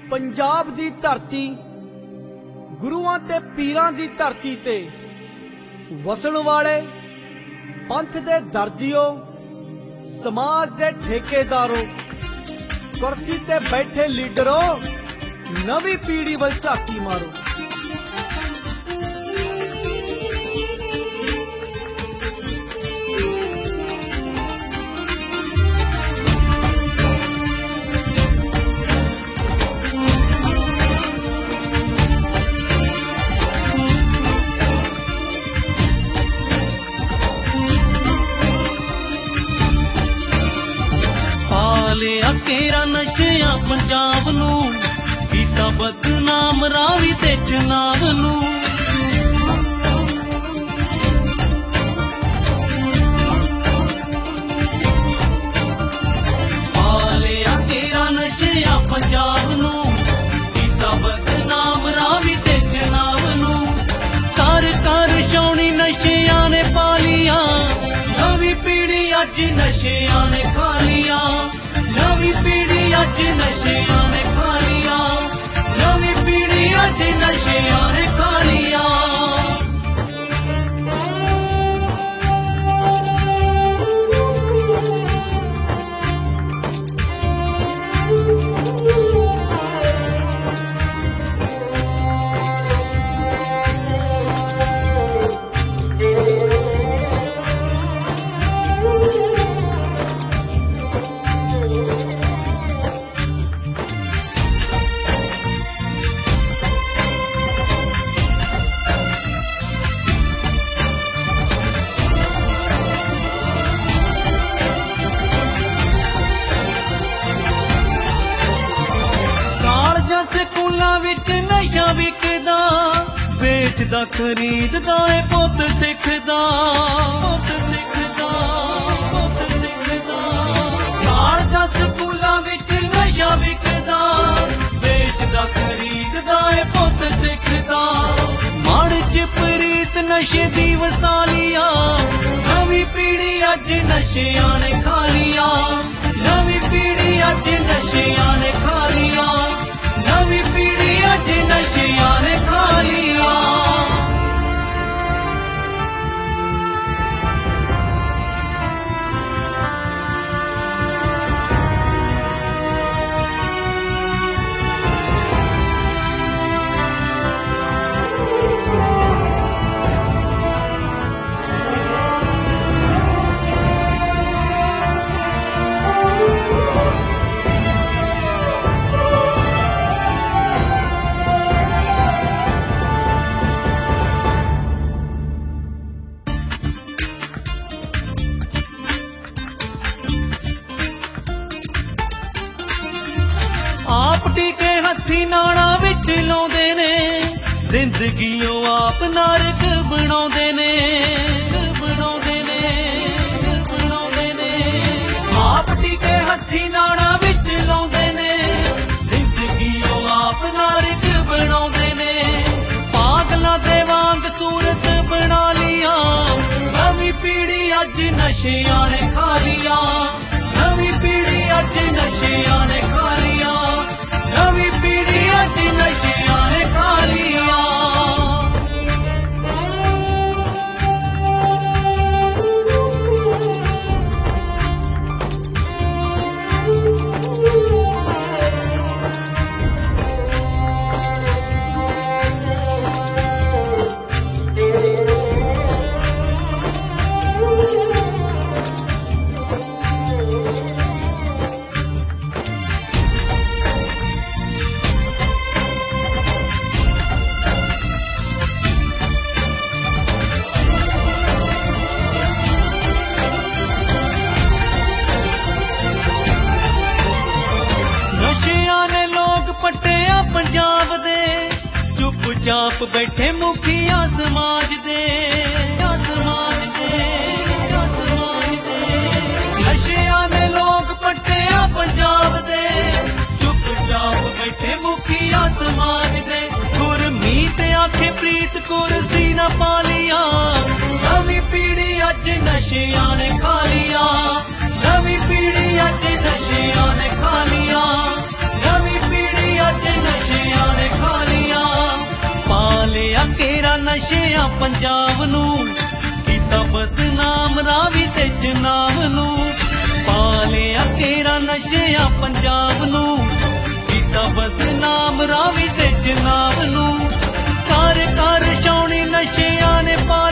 पंजाब दी धरती गुरुआं ते पीरां दी धरती ते वसन वाले पंथ दे दर्दियो समाज दे ठेकेदारों कुर्सी ते बैठे लीडरों नवी पीढ़ी वल झाकी मारो। केरा नशिया पंजाब नू कीता बदनाम रावी ते चनाब नू। पालिया केरा नशिया पंजाब नू कीता बदनाम रावी ते चनाब नू। कर कर छौनी नशिया ने पालिया नवी पीढ़ी अज नशिया ने खा लिया। नवी पीढ़ी अज नशिया ने खा लिया। नवी पीढ़ी अज नशिया ने खा लिया। स्कूलों विच नशा विकदा बेचदा खरीददा है पुत सिखदा। पुत सिखदा पुत सिखदा कालजा स्कूलों विच नशा विकदा बेचदा खरीददा है पुत सिखदा। मड़ च प्रीत नशे दी वसालिया नवी पीढ़ी अज नशिया ने खा लिया। नवी पीढ़ी अज नशिया ने खा लिया। नवी पीढ़ी अज नशिया ने खा लिया। आप टीके हथी नाड़ा विच लाउंदे ने जिंदगी आप नरक बनाउंदे ने। बनाउंदे ने बनाउंदे ने आप टीके हथी नाड़ा विच लाउंदे ने जिंदगी आप नरक बनाउंदे ने। पागलां दे वांग सूरत बना लिया नवी पीढ़ी अज नशिया ने खा लिया। नवी पीढ़ी अज नशिया ने खा लिया। नवी पीढ़ी अज नशिया ने खा लिया। पंजाब दे चुपचाप बैठे मुखिया समाज दे। समाज दे समाज दे नशिया ने लोग पट्टिया पंजाब दे चुपचाप बैठे मुखिया समाज दे। गुरमीत आखे प्रीत कुर्सी न पा लिया नवी पीढ़ी अज नशिया ने खा लिया। नवी पीढ़ी अज नशिया ने खा लिया। नवी पीढ़ी अज ਪੰਜਾਬ ਨੂੰ, ਕੀਤਾ ਬਦਨਾਮ ਰਾਵੀ ਤੇ ਜਨਾਬ ਨੂੰ। ਪਾ ਲਿਆ ਘੇਰਾ ਨਸ਼ਿਆਂ ਪੰਜਾਬ ਨੂੰ, ਕੀਤਾ ਬਦਨਾਮ ਰਾਵੀ ਤੇ ਜਨਾਬ ਨੂੰ। ਘਰ ਘਰ ਛਾਉਣੀ ਨਸ਼ਿਆਂ ਨੇ ਪਾ